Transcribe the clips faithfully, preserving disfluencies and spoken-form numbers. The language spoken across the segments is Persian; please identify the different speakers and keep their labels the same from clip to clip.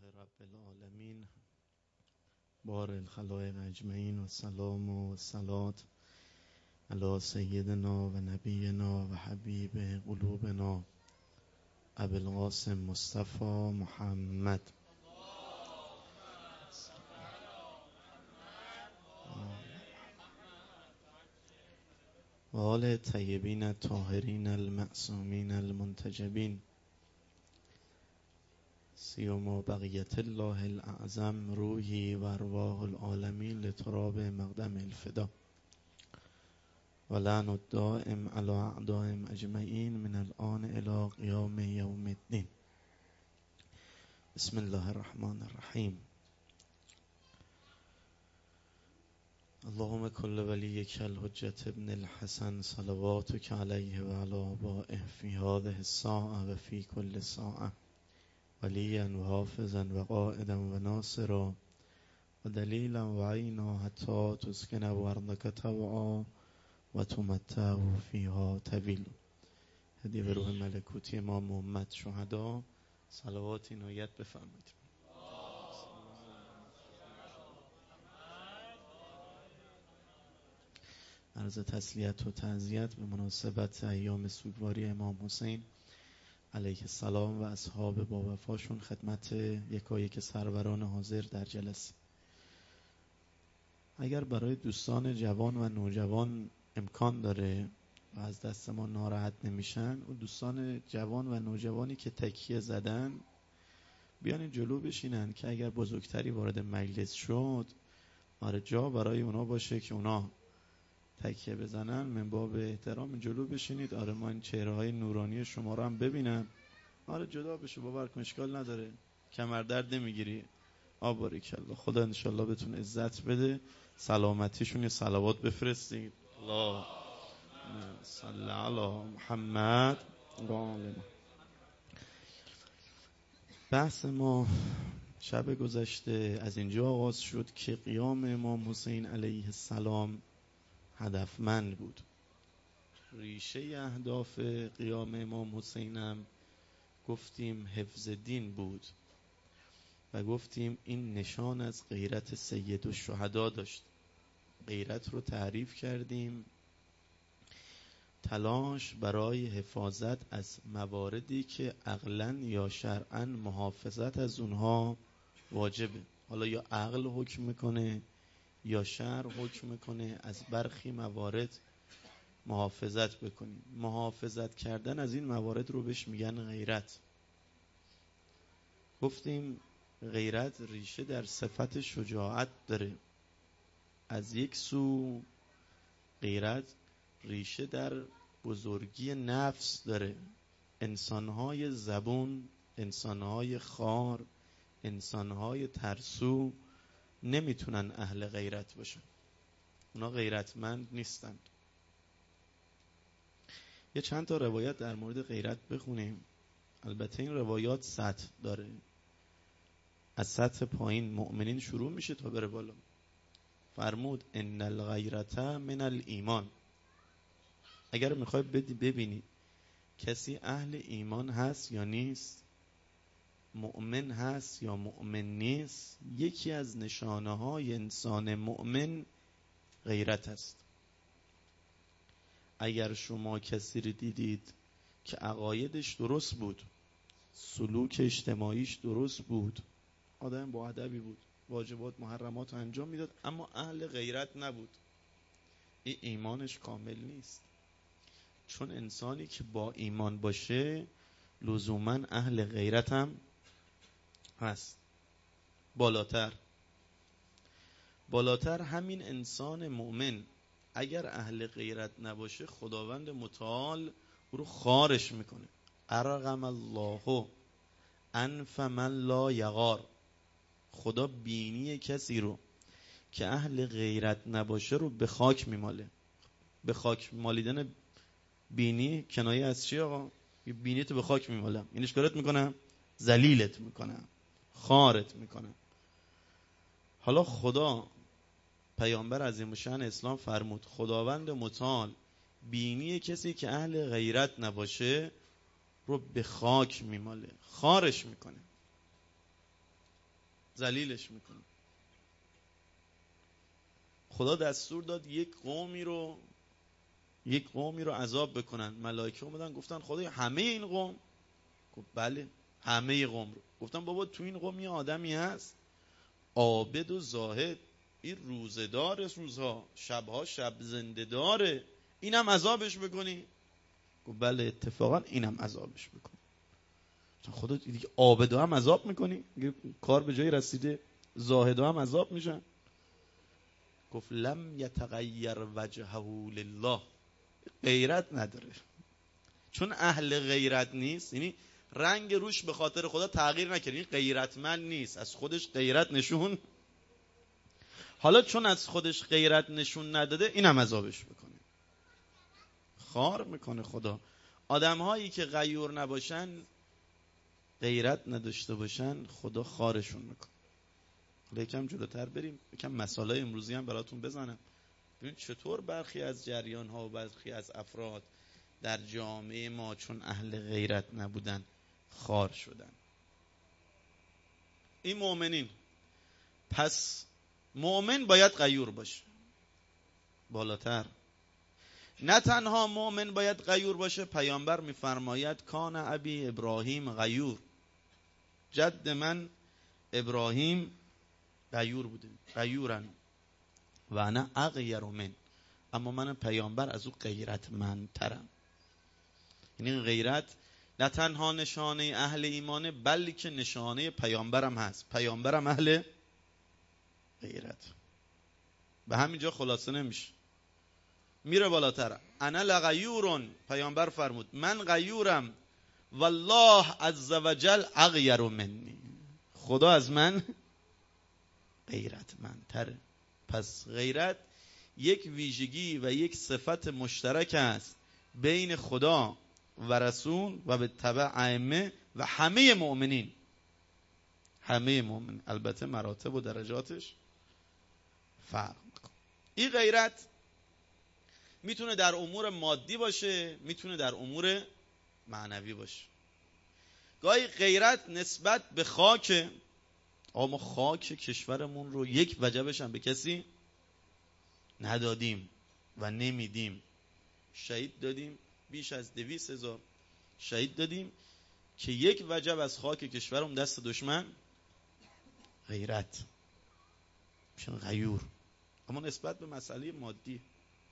Speaker 1: رب العالمین بار الخلائق اجمعین و سلام و صلات علی سیدنا و نبینا و حبیب قلوبنا ابوالقاسم مصطفی محمد و آل طیبین الطاهرین المعصومین المنتجبین سیما بقیت الله الاعظم روحی و ارواح العالمین لتراب مقدم الفدا و لعن الدائم علی اعدائهم اجمعین من الآن الی قیام یوم الدین. بسم الله الرحمن الرحیم. اللهم کل ولیک الحجة ابن الحسن صلواتک علیه و علی آبائه فی هذه الساعة و فی کل ساعة ولیا و حافظا و قائدا و ناصرا و دلیلا و عینا حتی تسکن و ارضک طوعا و تمتع فیها طویل. هدیه به روح ملکوتی امام محمد شهدا صلوات عنایت بفرمایید. عرض تسلیت و تعزیت به مناسبت ایام سوگواری امام حسین علیه السلام و اصحاب با وفاشون خدمت یکایک سروران حاضر در جلسه. اگر برای دوستان جوان و نوجوان امکان داره و از دست ما ناراحت نمیشن، و دوستان جوان و نوجوانی که تکیه زدن بیان جلو بشینن که اگر بزرگتری وارد مجلس شد آره جا برای اونا باشه که اونا تکیه بزنن. من باب احترام جلو بشینید. آره ما این چهره های نورانی شما رو هم ببینم. آره جدا بشه باور کن، اشکال نداره، کمر درد نمیگیری. آ باریکالله. خدا انشالله بهتون عزت بده، سلامتیشون. یه صلوات بفرستید. الله صلی علی محمد و آل. بحث ما شب گذشته از اینجا آغاز شد که قیام امام حسین علیه السلام هدفمند بود. ریشه اهداف قیام امام حسینم گفتیم حفظ دین بود و گفتیم این نشان از غیرت سید الشهدا داشت. غیرت رو تعریف کردیم، تلاش برای حفاظت از مواردی که عقلاً یا شرعاً محافظت از اونها واجبه. حالا یا عقل حکم میکنه یا شرع حکم میکنه از برخی موارد محافظت بکنیم. محافظت کردن از این موارد رو بهش میگن غیرت. گفتیم غیرت ریشه در صفت شجاعت داره. از یک سو غیرت ریشه در بزرگی نفس داره. انسانهای زبون، انسانهای خار، انسانهای ترسو نمیتونن اهل غیرت باشن. اونا غیرتمند نیستن. یه چند تا روایت در مورد غیرت بخونیم. البته این روایات سطح داره، از سطح پایین مؤمنین شروع میشه تا بره بالا. فرمود ان الغیرة من الایمان. اگر میخوای ببینی کسی اهل ایمان هست یا نیست، مؤمن هست یا مؤمن نیست، یکی از نشانه های انسان مؤمن غیرت است. اگر شما کسی رو دیدید که عقایدش درست بود، سلوک اجتماعیش درست بود، آدم با ادبی بود، واجبات محرمات انجام میداد، اما اهل غیرت نبود، این ایمانش کامل نیست. چون انسانی که با ایمان باشه لزوما اهل غیرت هم هست. بالاتر بالاتر همین انسان مؤمن اگر اهل غیرت نباشه خداوند متعال او رو خارش میکنه. ارغم الله انف من لا یغار. خدا بینی کسی رو که اهل غیرت نباشه رو به خاک میماله. به خاک مالیدن بینی کنایه از چی آقا؟ بینی تو به خاک میمالم، این اشکالت میکنم، ذلیلت میکنم، خارت میکنم. حالا خدا پیامبر عظیم الشأن اسلام فرمود خداوند متعال بینی کسی که اهل غیرت نباشه رو به خاک میماله، خارش میکنه. ذلیلش میکنه. خدا دستور داد یک قومی رو یک قومی رو عذاب بکنن. ملائکه اومدن گفتن خدای همه این قوم؟ گفت بله همه قوم رو. گفتن بابا تو این قوم یه آدمی هست عابد و زاهد، این روزدار روزها، شبها شب زنده داره، اینم عذابش بکنی؟ گفت بله اتفاقا اینم عذابش بکنی. خدا دیگه عابد هم عذاب میکنی؟ کار به جایی رسیده زاهد هم عذاب میشن. گفت لم یتغیر وجهه لله، غیرت نداره. چون اهل غیرت نیست، یعنی رنگ روش به خاطر خدا تغییر نکنه، این غیرتمند نیست، از خودش غیرت نشون. حالا چون از خودش غیرت نشون نداده اینم عذابش بکنه. خار میکنه خدا. آدم هایی که غیور نباشن، غیرت نداشته باشن، خدا خارشون میکنه. حالا یکم جلوتر بریم، یکم مسائل امروزی هم براتون بزنم. ببین چطور برخی از جریان ها و برخی از افراد در جامعه ما چون اهل غیرت نبودن خار شدن. این مؤمنین. پس مؤمن باید غیور باشه. بالاتر نه تنها مؤمن باید غیور باشه، پیامبر میفرماید کان ابی ابراهیم غیور، جد من ابراهیم غیور بوده، غیورن و انا اغیر من، اما من پیامبر از او غیرتمندترم. یعنی غیرت نه تنها نشانه اهل ایمانه، بلکه نشانه پیامبرم هست. پیامبرم اهل غیرت. به همینجا خلاصه نمیشه، میره بالاتر. انا لغیورون، پیامبر فرمود من غیورم، والله عز وجل اغیر منی، خدا از من غیرتمندتره. پس غیرت یک ویژگی و یک صفت مشترک است بین خدا و رسول و به تبع ائمه و همه مؤمنین. همه مؤمن، البته مراتب و درجاتش فرق میکنه. این غیرت میتونه در امور مادی باشه، میتونه در امور معنوی باشه. گاهی غیرت نسبت به خاک، آقا ما خاک کشورمون رو یک وجبش هم به کسی ندادیم و نمیدیم. شهید دادیم، بیش از دویست هزار شهید دادیم که یک وجب از خاک کشورمون دست دشمن. غیرت میشن غیور. اما نسبت به مسئله مادی.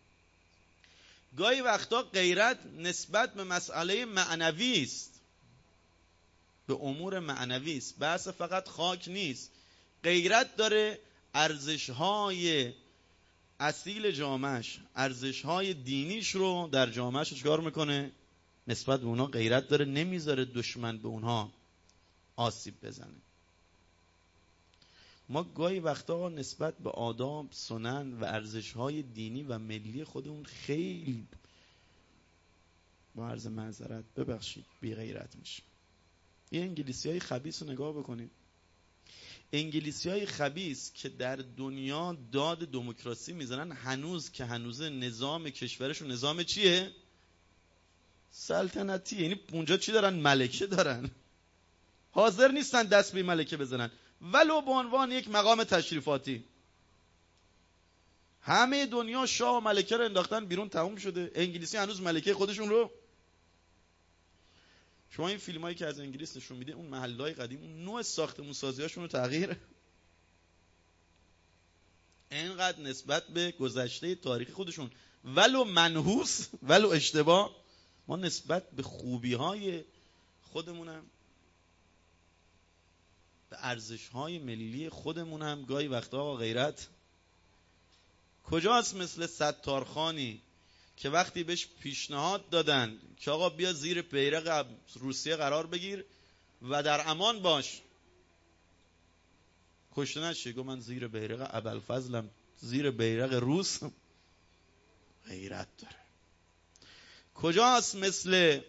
Speaker 1: گاهی وقتا غیرت نسبت به مسئله معنوی است، به امور معنوی است. بحث فقط خاک نیست. غیرت داره ارزش‌های اصیل جامعش، ارزش‌های دینیش رو در جامعش چیکار میکنه؟ نسبت به اونها غیرت داره، نمیذاره دشمن به اونها آسیب بزنه. ما گاهی وقتا نسبت به آداب، سنن و ارزش‌های دینی و ملی خودمون خیلی با عرض معذرت ببخشید بی غیرت میشه. این انگلیسی‌های خبیث رو نگاه بکنید. انگلیسی‌های خبیث که در دنیا داد دموکراسی میزنن، هنوز که هنوز نظام کشورشون نظام چیه؟ سلطنتی. یعنی اونجا چی دارن؟ ملکه دارن. حاضر نیستن دست به ملکه بزنن ولو به عنوان یک مقام تشریفاتی. همه دنیا شاه و ملکه رو انداختن بیرون، تموم شده. انگلیسی هنوز ملکه خودشون رو. شما این فیلم هایی که از انگلیس نشون میده، اون محلهای قدیم، اون نوع ساختمون سازی هاشون رو تغییر، اینقدر نسبت به گذشته تاریخی خودشون ولو منحوس ولو اشتباه. ما نسبت به خوبی های خودمونم، به ارزش های ملی خودمونم گاهی وقتا غیرت. کجاست مثل ستارخانی که وقتی بهش پیشنهاد دادن که آقا بیا زیر بیرق روسیه قرار بگیر و در امان باش، کشته نشی، گفت من زیر بیرق ابوالفضلم، زیر بیرق روس. غیرت داره. کجاست مثل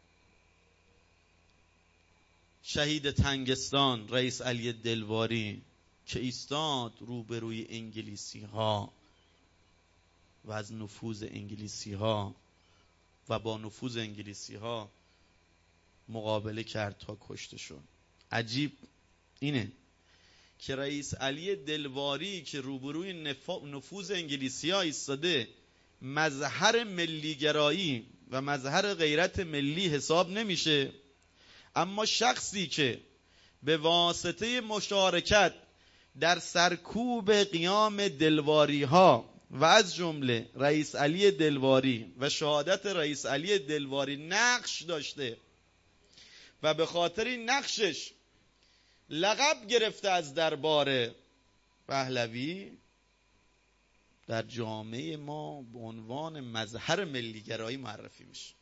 Speaker 1: شهید تنگستان رئیس علی دلواری که ایستاد روبروی انگلیسی ها و از نفوذ انگلیسی ها و با نفوذ انگلیسی ها مقابله کرد تا کشته شد. عجیب اینه که رئیس علی دلواری که روبروی نفوذ انگلیسی ها ایستاده مظهر ملیگرایی و مظهر غیرت ملی حساب نمیشه، اما شخصی که به واسطه مشارکت در سرکوب قیام دلواری ها و از جمله رئیس علی دلواری و شهادت رئیس علی دلواری نقش داشته و به خاطر این نقشش لقب گرفته از دربار پهلوی، در جامعه ما به عنوان مظهر ملیگرایی معرفی میشه.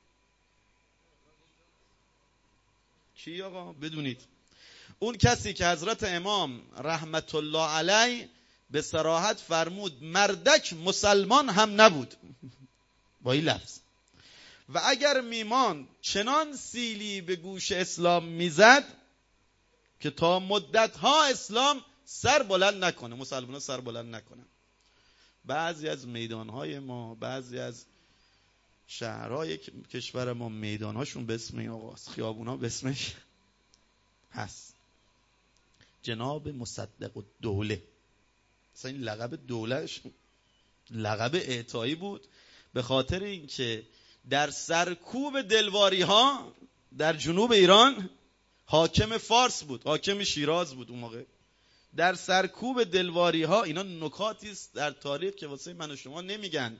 Speaker 1: چی آقا؟ بدونید اون کسی که حضرت امام رحمت الله علیه به صراحت فرمود مردک مسلمان هم نبود با این لفظ، و اگر میمان چنان سیلی به گوش اسلام میزد که تا مدتها اسلام سر بلند نکنه، مسلمان ها سر بلند نکنن. بعضی از میدانهای ما، بعضی از شهرهای کشور ما میدانهاشون به اسم این آقاست، خیابونها به اسمش هست، جناب مصدق الدوله. مثلا این لقب دولهش لقب اعطایی بود به خاطر اینکه در سرکوب دلواری ها در جنوب ایران حاکم فارس بود، حاکم شیراز بود اون موقع، در سرکوب دلواری ها، اینا نکاتی است در تاریخ که واسه من و شما نمیگن.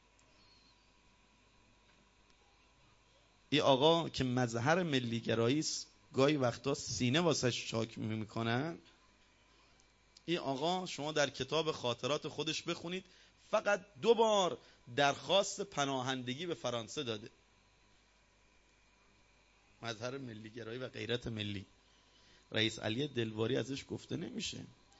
Speaker 1: این آقا که مظهر ملیگرایی است، گاهی وقتا سینه واسش چاک میکنن. این آقا شما در کتاب خاطرات خودش بخونید فقط دو بار درخواست پناهندگی به فرانسه داده. مظهر ملیگرایی و غیرت ملی. رئیس علی دلواری ازش گفته نمیشه.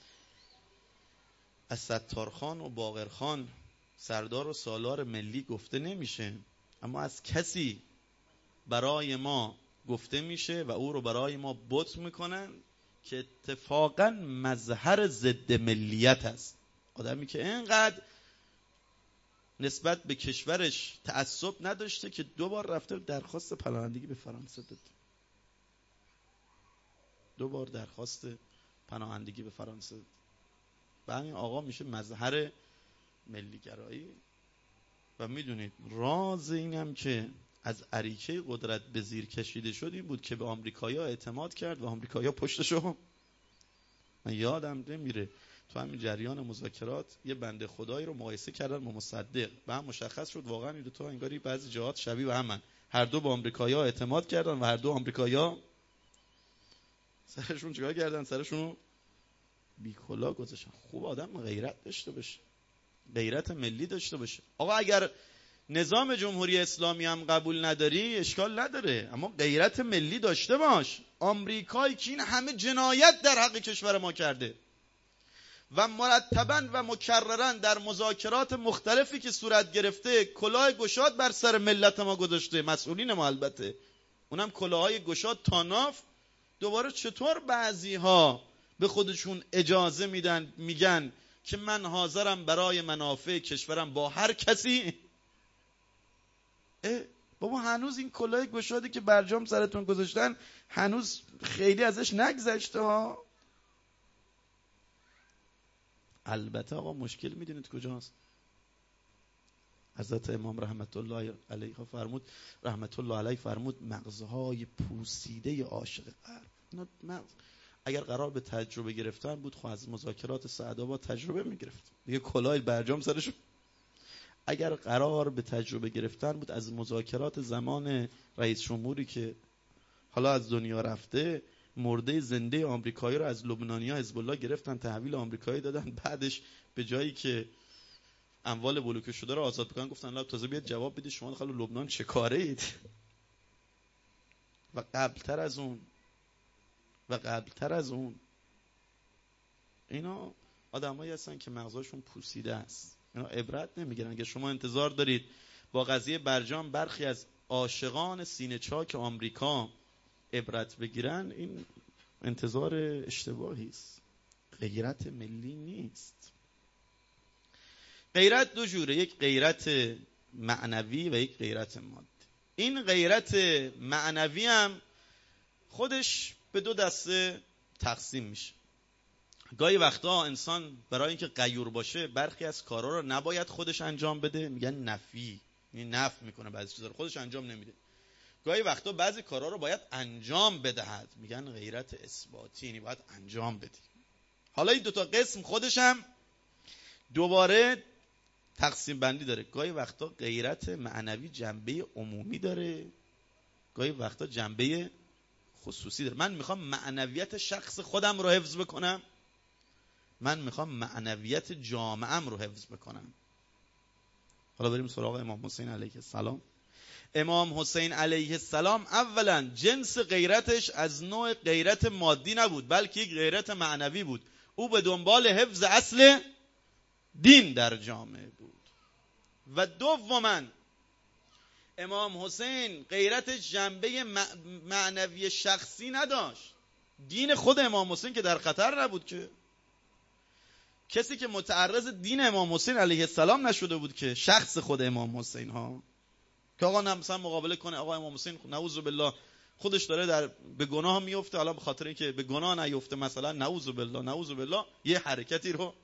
Speaker 1: از ستارخان و باقرخان سردار و سالار ملی گفته نمیشه، اما از کسی برای ما گفته میشه و او رو برای ما بت میکنن که اتفاقا مظهر ضد ملیت است. آدمی که اینقدر نسبت به کشورش تعصب نداشته که دو بار رفته درخواست پناهندگی به فرانسه داد. دو بار درخواست پناهندگی به فرانسه داد. و همین آقا میشه مظهر ملیگرایی. و میدونید راز اینم که از اریکه قدرت به زیر کشیده شد این بود که به آمریکایی‌ها اعتماد کرد و آمریکایی‌ها پشتشو، من یادم نمیره تو همین جریان مذاکرات یه بنده خدایی رو مقایسه کردن با مصدق و هم مشخص شد واقعا این دو تا انگاری بعضی جهات شبیه به همن. هر دو به آمریکایی‌ها اعتماد کردن و هر دو آمریکایی‌ها سرشون چیکار کردن؟ سرشون بیکلا گذاشتن. خوب آدم غیرت داشته باشه، غیرت ملی داشته باشه. آقا اگر نظام جمهوری اسلامی هم قبول نداری اشکال نداره، اما غیرت ملی داشته باش. آمریکایی که این همه جنایت در حق کشور ما کرده و مرتباً و مکرراً در مذاکرات مختلفی که صورت گرفته کلاه گشاد بر سر ملت ما گذاشته، مسئولین ما البته، اونم کلاهای گشاد تا ناف. دوباره چطور بعضی ها به خودشون اجازه میدن میگن که من حاضرم برای منافع کشورم با هر کسی؟ بابا هنوز این کلاه گشادی که برجام سرتون گذاشتن هنوز خیلی ازش نگذشته ها. البته آقا مشکل میدونید کجاست؟ حضرت امام رحمت الله علیه فرمود رحمت الله علیه فرمود مغزهای پوسیده عاشق غرب. مغز اگر قرار به تجربه گرفتن بود خب از مذاکرات سعدآباد تجربه میگرفت دیگه، کلاه برجام سرش. اگر قرار به تجربه گرفتن بود از مذاکرات زمان رئیس جمهوری که حالا از دنیا رفته، مرده زنده آمریکایی رو از لبنانی‌ها حزب الله گرفتن تحویل آمریکایی دادن، بعدش به جایی که اموال بلوکه شده رو آزاد بکنن گفتن لا تازه بیاد جواب بده شما داخل لبنان چه کاره اید. و قبلتر از اون و قبلتر از اون اینا آدمایی هستن که مغزاشون پوسیده است، اینا عبرت نمیگیرن. اگه شما انتظار دارید با قضیه برجام برخی از عاشقان سینه چاک آمریکا عبرت بگیرن، این انتظار اشتباهی است. غیرت ملی نیست. غیرت دو جوره، یک غیرت معنوی و یک غیرت مادی. این غیرت معنوی هم خودش به دو دسته تقسیم میشه. گاهی وقتا انسان برای اینکه غیور باشه برخی از کارا رو نباید خودش انجام بده، میگن نفی، یعنی نفی میکنه بعضی چیزا رو خودش انجام نمیده. گاهی وقتا بعضی کارا رو باید انجام بدهد، میگن غیرت اثباتی، یعنی باید انجام بدی. حالا این دوتا قسم خودش هم دوباره تقسیم بندی داره. گاهی وقتا غیرت معنوی جنبه عمومی داره، گاهی وقتا جنبه خصوصی داره. من میخوام معنویت شخص خودم رو حفظ بکنم، من میخوام معنویت جامعه‌ام رو حفظ بکنم. حالا بریم سراغ امام حسین علیه السلام. امام حسین علیه السلام اولا جنس غیرتش از نوع غیرت مادی نبود، بلکه یک غیرت معنوی بود. او به دنبال حفظ اصل دین در جامعه بود. و دوما امام حسین غیرتش جنبه معنوی شخصی نداشت. دین خود امام حسین که در خطر نبود، که کسی که متعرض دین امام حسین علیه السلام نشده بود که شخص خود امام حسین ها، که آقا مثلا مقابله کنه آقا امام حسین نعوذ بالله خودش داره در به گناه میفته، حالا به خاطر اینکه به گناه نیفته مثلا نعوذ بالله نعوذ بالله یه حرکتی رو،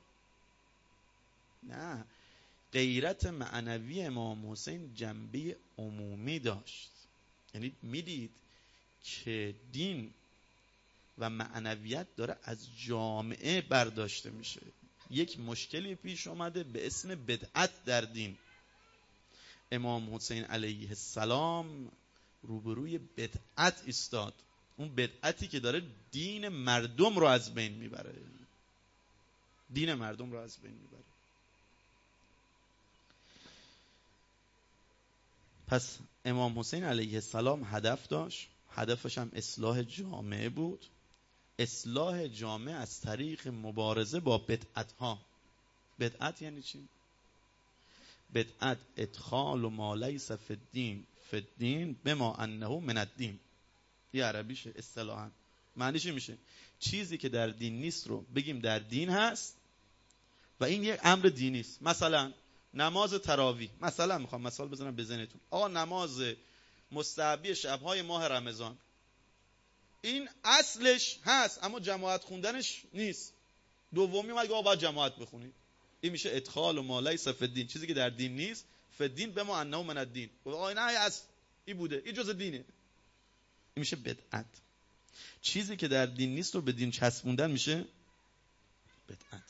Speaker 1: نه، غیرت معنوی امام حسین جنبه عمومی داشت. یعنی میدید که دین و معنویت داره از جامعه برداشته میشه. یک مشکلی پیش اومده به اسم بدعت در دین. امام حسین علیه السلام روبروی بدعت ایستاد، اون بدعتی که داره دین مردم رو از بین میبره، دین مردم رو از بین میبره. پس امام حسین علیه السلام هدف داشت، هدفش هم اصلاح جامعه بود. اصلاح جامعه از طریق مبارزه با بدعت ها. بدعت یعنی چی؟ بدعت ادخال و ما لیس فی الدین فی الدین بما انه من الدین. یه عربیشه اصطلاحاً. معنیش میشه چیزی که در دین نیست رو بگیم در دین هست و این یک امر دینی است. مثلا نماز تراویح، مثلا میخوام مثال بزنم به ذهنتون. آقا نماز مستحبی شبهای ماه رمضان، این اصلش هست اما جماعت خوندنش نیست. دومی مگه آقا باید جماعت بخونید. این میشه ادخال و ما لیس فی الدین، چیزی که در دین نیست، فی الدین بما انه من الدین. آقا نه اصل این بوده، این جزء دینه. این میشه بدعت. چیزی که در دین نیست رو به دین چسبوندن میشه بدعت.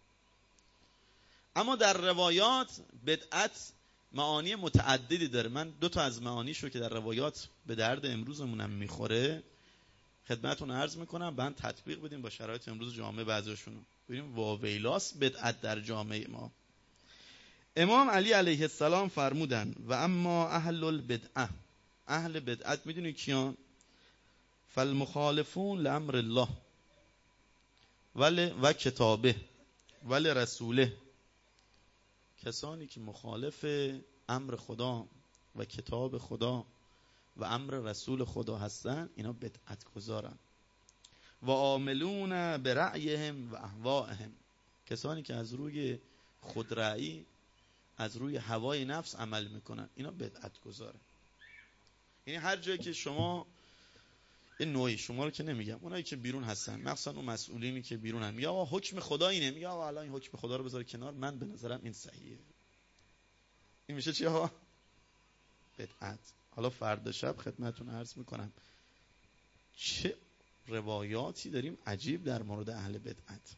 Speaker 1: اما در روایات بدعت معانی متعددی داره. من دو تا از معانیش رو که در روایات به درد امروزمونم میخوره خدمتتون عرض میکنم، بعد تطبیق بدیم با شرایط امروز جامعه بعضیشون. ببینیم واویلاس بدعت در جامعه ما. امام علی علیه السلام فرمودن و اما اهل البدعه، اهل بدعت میدونی کیان؟ فالمخالفون لامر الله ول و کتابه ول رسوله، کسانی که مخالف امر خدا و کتاب خدا و امر رسول خدا هستن، اینا بدعت گذارن. و عاملون برأیهم و اهواهم، کسانی که از روی خودرأیی، از روی هوای نفس عمل میکنن، اینا بدعت گذارن. یعنی هر جایی که شما این نوعی، شما رو که نمیگم، اونایی که بیرون هستن، مخصوصا اون مسئولینی که بیرون هم، یا حکم خدا اینه، میگه آقا الان این حکم خدا رو بذار کنار، من به نظرم این صحیحه، این میشه چی ها؟ بدعت. حالا فردا شب خدمتتون عرض میکنم چه روایاتی داریم عجیب در مورد اهل بدعت.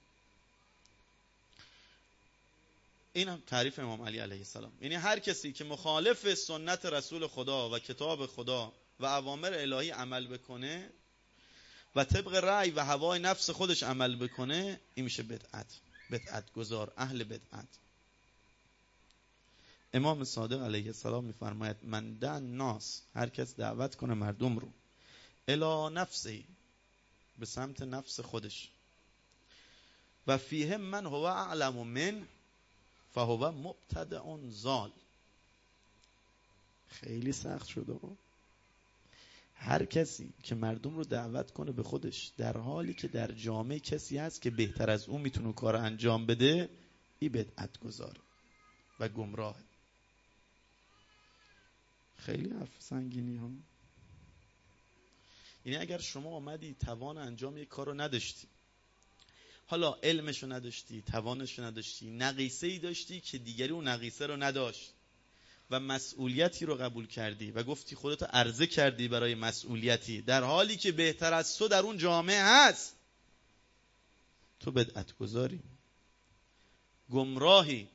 Speaker 1: این هم تعریف امام علی علیه السلام. یعنی هر کسی که مخالف سنت رسول خدا و کتاب خدا و اوامر الهی عمل بکنه و طبق رأی و هوای نفس خودش عمل بکنه، این میشه بدعت، بدعت گذار، اهل بدعت. امام صادق علیه السلام میفرماید من دعا الناس، هر کس دعوت کنه مردم رو الی نفسه، به سمت نفس خودش، و فیه من هو اعلم من فهو مبتدع ضال. خیلی سخت شده. هر کسی که مردم رو دعوت کنه به خودش در حالی که در جامعه کسی هست که بهتر از اون میتونه کار انجام بده، این بدعت گذاره و گمراهه. خیلی حرف سنگینی ها. یعنی اگر شما اومدی توان انجام یک کار رو نداشتی، حالا علمشو نداشتی، توانشو نداشتی، نقیصه‌ای داشتی که دیگری اون نقیصه رو نداشت و مسئولیتی رو قبول کردی و گفتی خودتو عرضه کردی برای مسئولیتی، در حالی که بهتر از تو در اون جامعه هست، تو بدعت گذاری، گمراهی.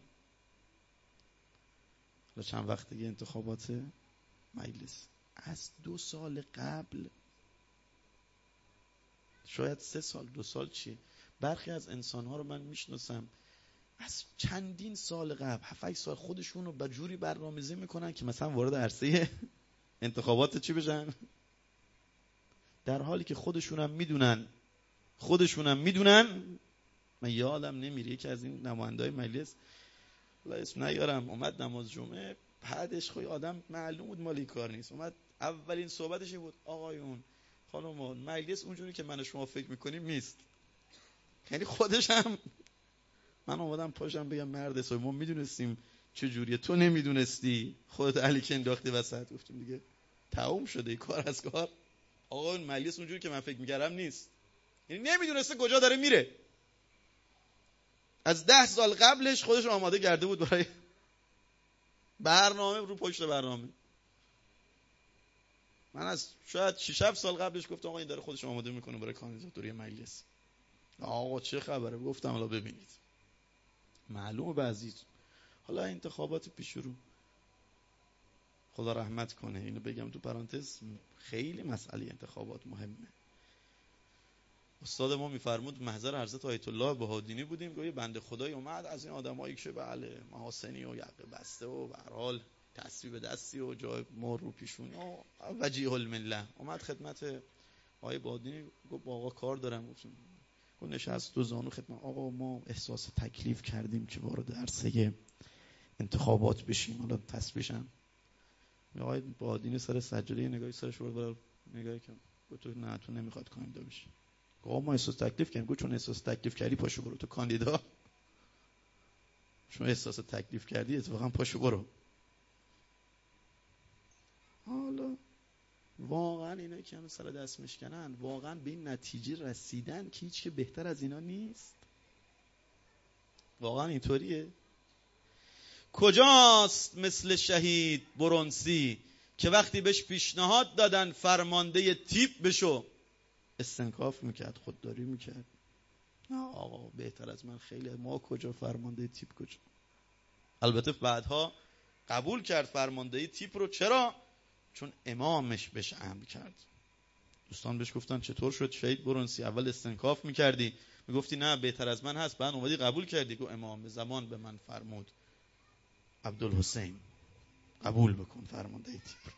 Speaker 1: حالا چند وقت دیگه انتخابات مجلس، از دو سال قبل، شاید سه سال، دو سال چیه، برخی از انسانها رو من میشناسم از چندین سال قبل، هفت هشت سال خودشون رو به جوری برنامه‌ریزی میکنن که مثلا وارد عرصه انتخابات چی بشن، در حالی که خودشون هم میدونن خودشون هم میدونن من یادم نمیره یکی از این نماینده‌های مجلس، الله اسم نیارم، اومد نماز جمعه، بعدش خوی آدم معلوم بود مالی کار نیست، اومد اولین صحبتش بود آقایون خانومان مجلس اونجوری که من و شما فکر میکنیم نیست. یعنی خودش هم، من اومدم پاشم بگم مرد حسابی ما میدونستیم چه جوریه، تو نمیدونستی، خودت علی که انداختی وسط. گفتیم دیگه تموم شده کار از کار، آقا اون مجلس اونجوری که من فکر میکردم نیست. یعنی نمیدونسته کجا داره میره. از ده سال قبلش خودش آماده کرده بود برای برنامه، رو پشت برنامه. من از شاید شش هفت سال قبلش گفتم آقا این داره خودش آماده میکنه برای کاندیداتوری مجلس. آقا چه خبره؟ گفتم حالا ببینید معلومه بعضی حالا انتخابات پیش رو خدا رحمت کنه، اینو بگم تو پرانتز، خیلی مسئله انتخابات مهمه. استاد ما میفرمود محضر حضرت آیت الله بهادینی بودیم، گویا بنده خدای اومد از این آدمایی که بله محاسنی و یقه بسته و به هر حال تصویب دستی و جای مر رو پیشونی و وجیه المله، اومد خدمت آقای بهادینی، گفت با آقا کار دارم. گفتم گفت نشست دو زانو خدمت آقا ما احساس تکلیف کردیم که وارد عرصه انتخابات بشیم، حالا تصویبشم. آقای بهادینی سر سجاده نگاهی سرش برد نگاهی کردم، گفت نه تو نمیخواد کاندیدا بشی. آقا ما احساس تکلیف کردیم. گفت چون احساس تکلیف کردی پاشو برو تو کاندیدا، چون احساس تکلیف کردی اتفاقا پاشو برو. حالا واقعا اینا که همه سر دست میشکنن واقعا به این نتیجه رسیدن که هیچ که بهتر از اینا نیست. واقعا اینطوریه. کجاست مثل شهید برونسی که وقتی بهش پیشنهاد دادن فرمانده تیپ بشو استنکاف میکرد، خودداری میکرد، نه آقا بهتر از من خیلی، ما کجا فرمانده تیپ کجا. البته بعدها قبول کرد فرماندهی تیپ رو. چرا؟ چون امامش بهش امر کرد. دوستان بهش گفتن چطور شد شهید برونسی، اول استنکاف میکردی میگفتی نه بهتر از من هست، بعد اومدی قبول کردی. گفت امام زمان به من فرمود عبدالحسین قبول بکن فرماندهی تیپ.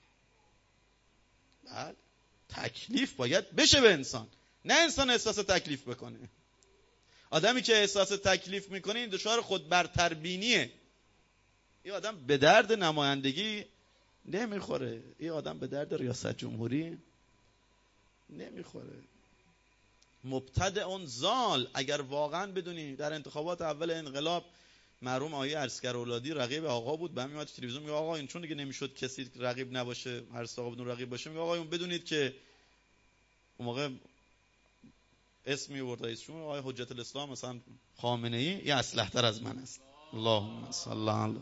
Speaker 1: بعد تکلیف باید بشه به انسان، نه انسان احساس تکلیف بکنه. آدمی که احساس تکلیف میکنه این دچار خود برتربینیه. این آدم به درد نمایندگی نمیخوره، این آدم به درد ریاست جمهوری نمیخوره. مبتدع اون زال. اگر واقعا بدونی در انتخابات اول انقلاب مرحوم آیه ارسگر اولادی رقیب آقا بود، به همین اومد تلویزیون میگه آقا این چون دیگه نمیشد کسی رقیب نباشه، هر آقا بدون رقیب باشه، میگه آقایون بدونید که اون موقع اسمی آورد رئیسشون آقای حجت الاسلام مثلا خامنه ای یه اصلح تر از من است. اللهم صل علی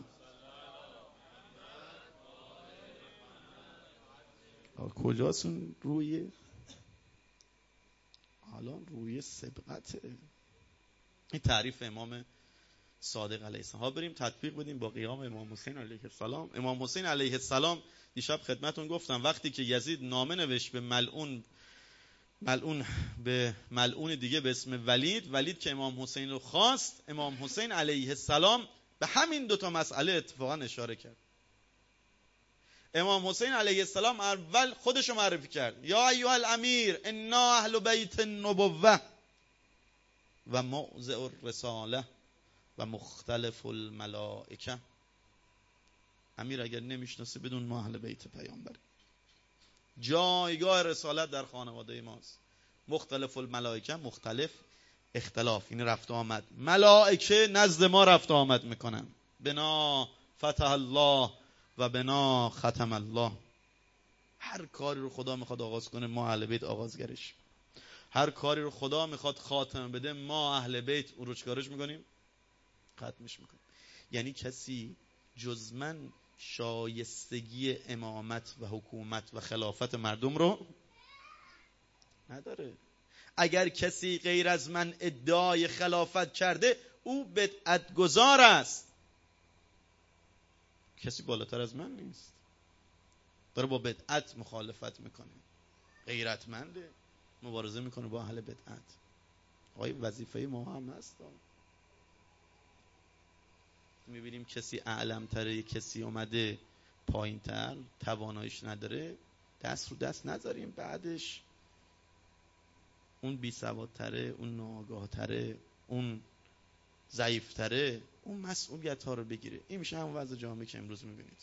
Speaker 1: کجاست روی حالا روی سبقته. این تعریف امام صادق علیه السلام. ها بریم تطبیق بدیم با قیام امام حسین علیه السلام. امام حسین علیه السلام دیشب خدمتون گفتم وقتی که یزید نامه نوشت به ملعون ملعون به ملعون دیگه به اسم ولید، ولید که امام حسین رو خواست، امام حسین علیه السلام به همین دوتا مسئله اتفاقا اشاره کرد. امام حسین علیه السلام اول خودشو معرفی کرد، یا ایها الامیر انا اهل بیت النبوه و موضع الرساله و مختلف الملائکه. امیر اگر نمیشناسه بدون ما اهل بیت پیامبر، جایگاه رسالت در خانواده ماست. مختلف الملائکه، مختلف اختلاف، این رفت آمد. ملائکه نزد ما رفت آمد میکنن. بنا فتح الله و بنا ختم الله. هر کاری رو خدا میخواد آغاز کنه ما اهل بیت آغازگرش. هر کاری رو خدا میخواد خاتمه بده، ما اهل بیت اون رو چیکارش میکنیم؟ ختمش میکنیم. یعنی کسی جز من شایستگی امامت و حکومت و خلافت مردم رو نداره. اگر کسی غیر از من ادعای خلافت کرده او بدعت گذار است. کسی بالاتر از من نیست، داره با بدعت مخالفت میکنه، غیرتمنده، مبارزه میکنه با اهل بدعت. آقای وظیفه ما هم هست. میبینیم کسی اعلم‌تره، کسی اومده پایین‌تر، تواناییش نداره، دست رو دست نذاریم بعدش اون بی‌سوادتره، اون ناآگاه‌تره، اون ضعیف‌تره اون مسئولیت ها رو بگیره. این میشه همون وضع جامعه که امروز میبینید.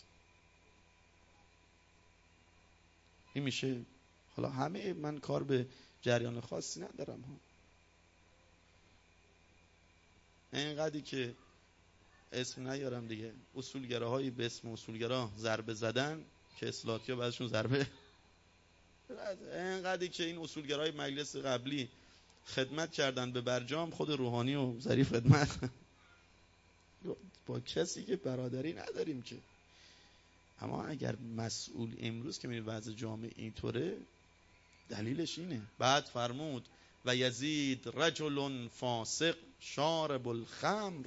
Speaker 1: این میشه. حالا همه من کار به جریان خاصی ندارم ها. اینقدری که اسم نیارم دیگه، اصولگراهایی به اسم اصولگرا ضربه زدن که اصلاحاتی ها بعدشون ضربه. اینقدری که این اصولگرای مجلس قبلی خدمت کردن به برجام، خود روحانی و ظریف خدمت با کسی که برادری نداریم که. اما اگر مسئول امروز که میبینید وضع جامعه اینطوره، دلیلش اینه. بعد فرمود و یزید رجل فاسق شارب الخمر،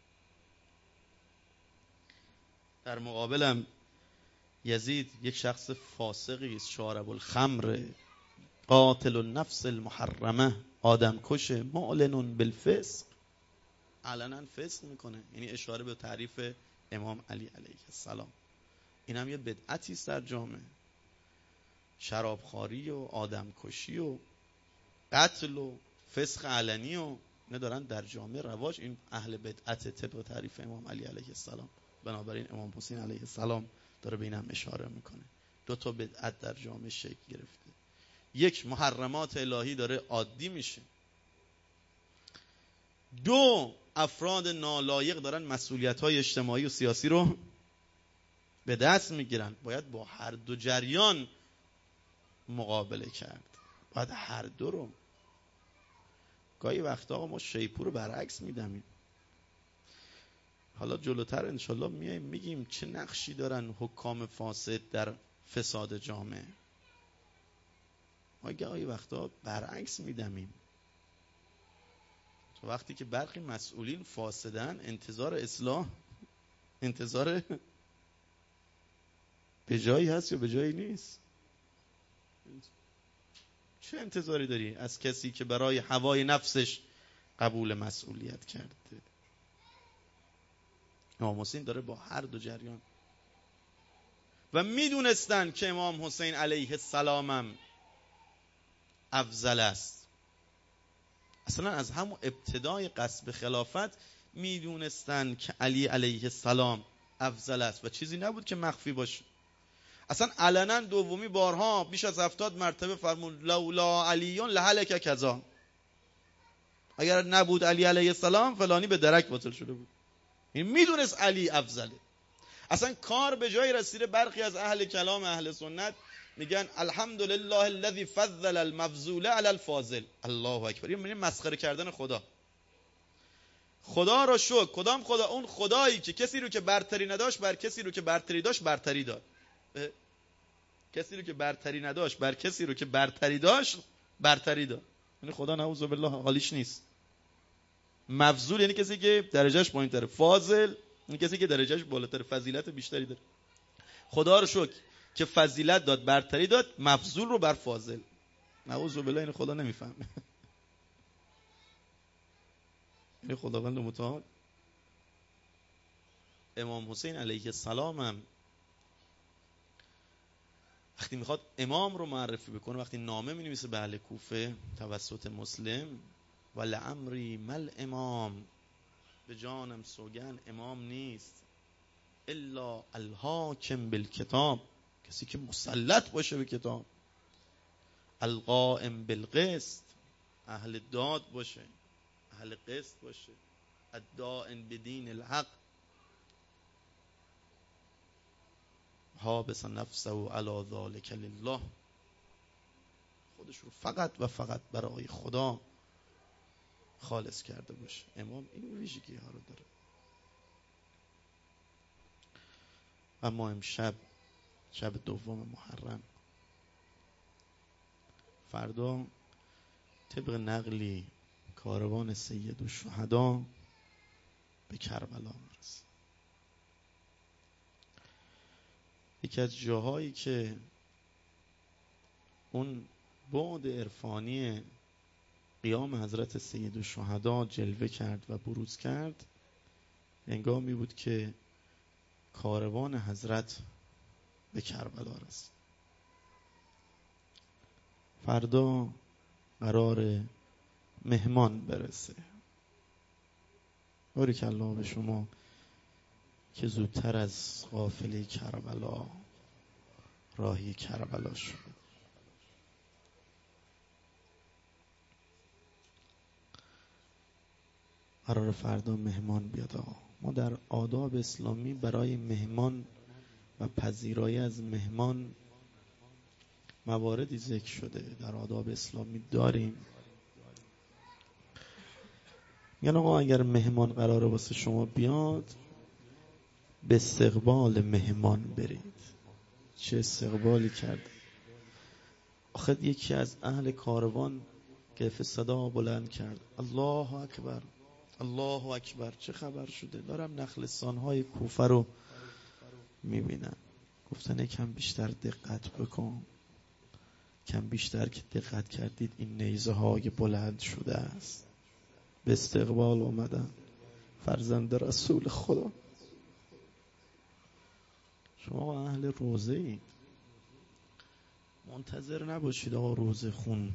Speaker 1: در مقابلم یزید یک شخص فاسقی است، شارب الخمر، قاتل النفس المحرمه، آدم کش، معلن بالفسق، علنا فسق میکنه. یعنی اشاره به تعریف امام علی علیه السلام. این هم یه بدعتی است در جامعه. شرابخواری و آدم کشی و قتل و فسق علنی و اینا دارن در جامعه رواج. این اهل بدعت طبق تعریف امام علی علیه السلام. بنابراین امام حسین علیه السلام داره به این هم اشاره میکنه. دو تا بدعت در جامعه شکل گرفته. یک، محرمات الهی داره عادی میشه. دو، افراد نالایق دارن مسئولیت‌های اجتماعی و سیاسی رو به دست میگیرن. باید با هر دو جریان مقابله کرد. باید هر دو رو. گاهی وقتا آقا ما شیپور رو برعکس میدمیم. حالا جلوتر انشالله میایم میگیم چه نقشی دارن حکام فاسد در فساد جامعه. ما گاهی وقتا برعکس میدمیم. تو وقتی که برخی مسئولین فاسدن، انتظار اصلاح انتظار به جایی هست یا به جایی نیست؟ چه انتظاری داری از کسی که برای هوای نفسش قبول مسئولیت کرده؟ امام حسین داره با هر دو جریان و میدونستن که امام حسین علیه السلام هم افضل است. اصلا از همون ابتدای غصب خلافت میدونستن که علی علیه السلام افضل است و چیزی نبود که مخفی باشه. اصلا علنا دومی بارها بیش از هفتاد مرتبه فرمود لولا علیون لهلک کذا، اگر نبود علی علیه السلام فلانی به درک باطل شده بود. این میدونست علی افضله. اصلا کار به جای رسیده برخی از اهل کلام اهل سنت میگن الحمدلله الذی فضل المفضول علی الفاضل. الله اکبر. این مسخره کردن خدا. خدا را شکر. کدام خدا؟ اون خدایی که کسی رو که برتری نداشت بر کسی رو که برتری داشت برتری داد. کسی رو که برتری نداشت بر کسی رو که برتری داشت برتری داد. یعنی خدا نعوذ بالله حالیش نیست. مفضول یعنی کسی که درجهش پایین‌تره. فاضل یعنی کسی که درجهش بالاتر، فضیلت بیشتری داره. خدا رو شکر که فضیلت داد، برتری داد، مفضول رو بر فاضل. نعوذ بالله. این خدا نمیفهمه. این خداوند متعال. امام حسین علیه السلام هم وقتی میخواد امام رو معرفی بکنه، وقتی نامه مینویسه به اهل کوفه توسط مسلم، و لعمری مل امام، به جانم سوگن امام نیست، الا الحاکم بالکتاب، کسی که مسلط باشه به کتاب، القائم بالقسط، اهل داد باشه، اهل قسط باشه، الدائن بدین الحق، حابس نفسه علی ذلک لله، خودش رو فقط و فقط برای خدا خالص کرده باشه. امام این ویژگی ها رو داره. اما امشب شب دوم محرم، فردا طبق نقلی کاروان سید الشهدا به کربلا میرسه. یکی از جاهایی که اون بعد عرفانی قیام حضرت سید الشهدا جلوه کرد و بروز کرد، هنگامی بود که کاروان حضرت به کربلا رسید. فردا قرار مهمان برسه. بارک الله به شما که زودتر از قافله کربلا راهی کربلا شد. قرار فردا مهمان بیاد. ما در آداب اسلامی برای مهمان و پذیرایی از مهمان مواردی ذکر شده، در آداب اسلامی داریم. یعنی آقا اگر مهمان قراره واسه شما بیاد، به استقبال مهمان برید. چه استقبالی کرد. آخه یکی از اهل کاروان کیف صدا بلند کرد، الله اکبر الله اکبر. چه خبر شده؟ دارم نخلستان‌های کوفه رو میبینن. گفتن یکم بیشتر دقت بکن. کم بیشتر که دقت کردید این نیزه های بلند شده است. به استقبال اومدن فرزند رسول خدا. شما اهل روزه اید، منتظر نباشید آقا روزه خون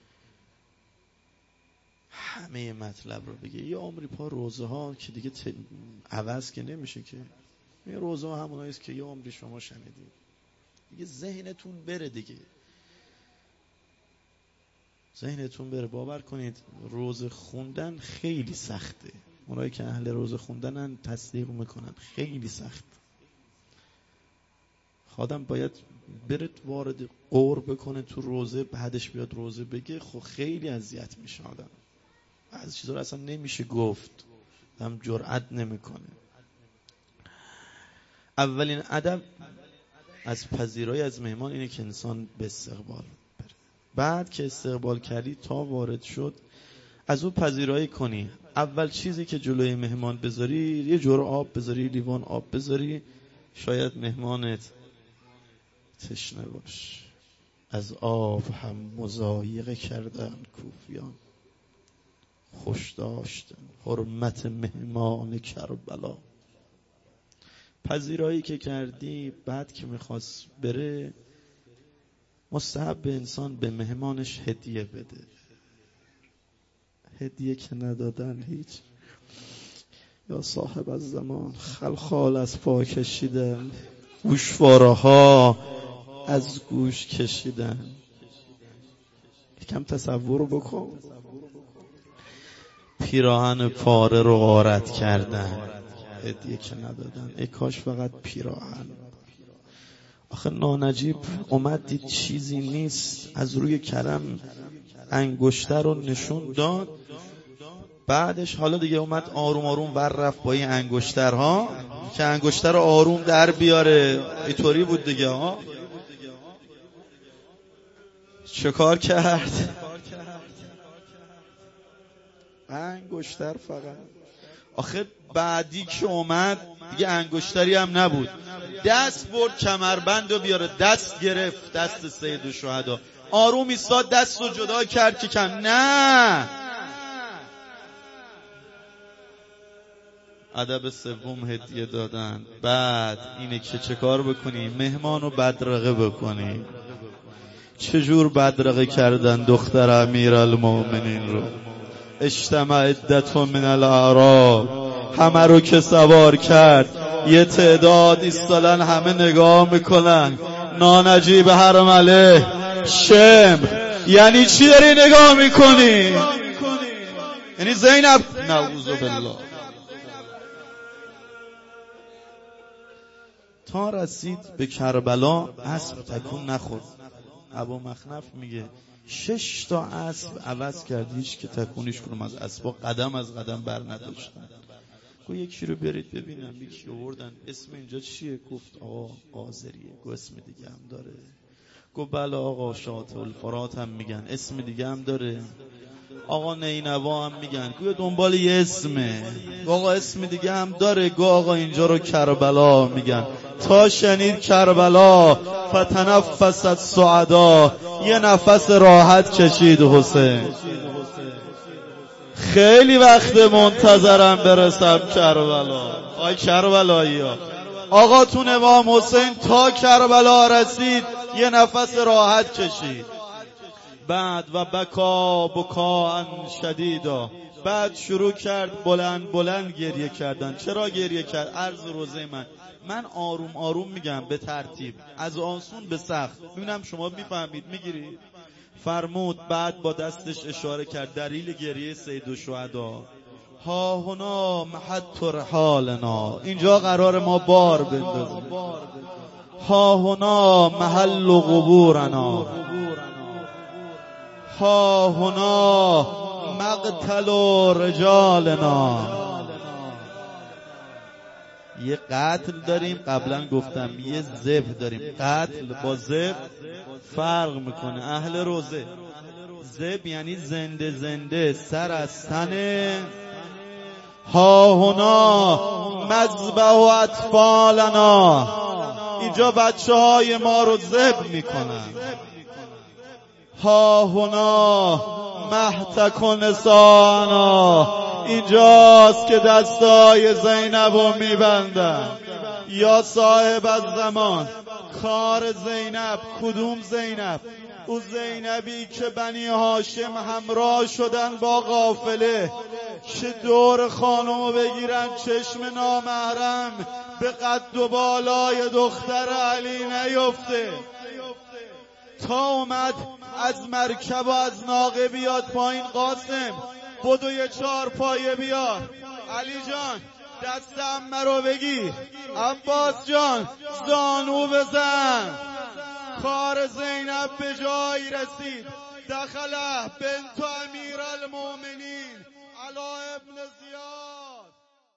Speaker 1: همه مطلب رو بگه. یه عمری پا روزه ها که دیگه ت... عوض که نمیشه که. این روزه ها هموناییست که یه عمری شما شنیدید. دیگه ذهنتون بره دیگه. ذهنتون بره. باور کنید روزه خوندن خیلی سخته. اونایی که اهل روزه خوندنن تصدیق میکنن خیلی سخت. آدم باید بره وارد قور بکنه تو روزه، بعدش بیاد روزه بگه. خب خیلی اذیت میشه آدم. بعضی چیزا رو اصلا نمیشه گفت، هم جرئت نمیکنه. اولین ادب از پذیرایی از مهمان اینه که انسان به استقبال بره. بعد که استقبال کردی تا وارد شد از اون پذیرایی کنی. اول چیزی که جلوی مهمان بذاری یه جور آب بذاری، لیوان آب بذاری. شاید مهمانت تشنه باش. از آب هم مضایقه کردن کوفیان، خوش داشتن حرمت مهمان کربلا. پذیرایی که کردی، بعد که میخواست بره مستحب به انسان به مهمانش هدیه بده. هدیه که ندادن هیچ. یا صاحب از زمان خلخال از پا کشیدن، گوشواره ها از گوش کشیدن. یکم تصور بکن. پیراهن پاره رو غارت کردن، هدیه که ندادن. ای کاش فقط پیراهن. آخه نانجیب اومد دید چیزی نیست، از روی کرم انگشتر رو نشون داد. بعدش حالا دیگه اومد آروم آروم ور رفت با این انگشترها که انگشتر رو آروم در بیاره. اینطوری بود دیگه ها. چه کار کرد؟ انگشتر فقط. آخه بعدی که اومد دیگه انگشتری هم نبود، دست برد کمربند رو بیاره. دست گرفت دست سید الشهدا، آروم ایستاد دست رو جدا کرد که کم نه. ادب سوم هدیه دادن. بعد اینه که چه کار بکنی؟ مهمان رو بدرقه بکنی. چجور بدرقه کردن دختر امیرالمومنین رو؟ اجتمع عدة من الاعراب، همه رو که سوار کرد. یه تعداد ایستادن همه نگاه میکنن. نانجیب حرمله شمر. یعنی چی داری نگاه میکنی؟ یعنی زینب نعوذ بالله. تا رسید به کربلا اسب تکون نخورد. ابو مخنف میگه شش تا اسب عوض کرد، هیچ که تکونش کنم از اسبا قدم از قدم بر نداشتن. گو یکی رو برید ببینم. یکی آوردن. اسم اینجا چیه؟ گفت آقا قاضریه. گو اسم دیگه هم داره؟ گو بله آقا شاطئ الفرات هم میگن. اسم دیگه هم داره؟ آقا نینوا هم میگن. گو دنبال یه اسمه. گو آقا اسم دیگه هم داره؟ گو آقا اینجا رو کربلا میگن. تا شنید کربلا فتنفس السعدا، یه نفس راحت کشید حسین. خیلی وقت منتظرم برسم کربلا. آی کربلایی ها، آقا تون امام حسین تا کربلا رسید یه نفس راحت کشید. بعد و بکا بکا شدیدا، بعد شروع کرد بلند بلند گریه کردن. چرا گریه کرد؟ عرض روزه من من آروم آروم میگم به ترتیب، از آسون به سخت، ببینم شما میفهمید میگیرید. فرمود بعد با دستش اشاره کرد دلیل گریه سید الشهدا. ها هنا محط رحالنا، اینجا قرار ما بار بندازیم. ها هنا محل قبورنا، ها هنا مقتل رجالنا. یه قتل داریم، قبلا گفتم یه ذبح داریم. قتل با ذبح فرق میکنه. اهل روزه ذبح یعنی زنده زنده سر از تنه. ها هنا مذبح و اطفالنا، اینجا بچه های ما رو ذبح میکنن. ها هنا محتک و نسانا، اینجاست که دستای زینب رو میبندن. یا صاحب از زمان، کار زینب کدوم زینب؟ او زینبی که بنی هاشم همراه شدن با قافله که دور خانمو بگیرن چشم نامحرم به قد و بالای دختر علی نیفته. تا اومد از مرکب و از ناقه بیاد پایین. قاسم بدو یه چهار پایه بیار. علی جان دست عمه رو بگیر. عباس جان زانو بزن. کار زینب به جایی رسید. دخله بنت امیر المؤمنین علی ابن زیاد.